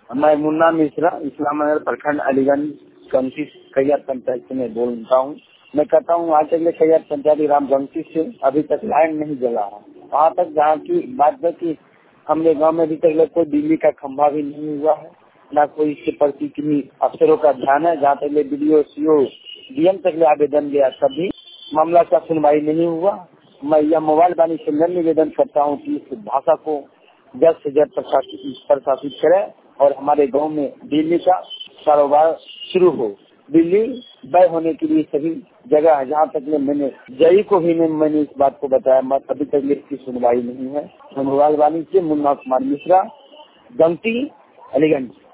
मैं मुन्ना मिश्रा इस्लाम नगर प्रखंड अलीगंज कमसी खैयात पंचायत से मैं बोलता हूँ। मैं कहता हूँ आज तक खैयात पंचायत रामगंसी से अभी तक लाइन नहीं जला है। वहाँ तक जहाँ की बात है कि हमने गांव में अभी तक कोई बिजली का खंभा भी नहीं हुआ है, न कोई इसके प्रति किन्हीं अफसरों का ध्यान है। जहाँ तक बीडीओ सीओ डीएम तक आवेदन गया तभी मामला का सुनवाई नहीं हुआ। मैं यह मोबाइल वाणी से निवेदन करता हूँ कि इस भाषा को जल्द से जल्द प्रशासित करे और हमारे गांव में बिजली का कारोबार शुरू हो। बिजली व्यय होने के लिए सभी जगह है। जहाँ तक मैंने जई को भी मैंने इस बात को बताया, मत अभी तक इसकी सुनवाई नहीं है। मोबाइल वाणी से मुन्ना कुमार मिश्रा, गमती, अलीगंज।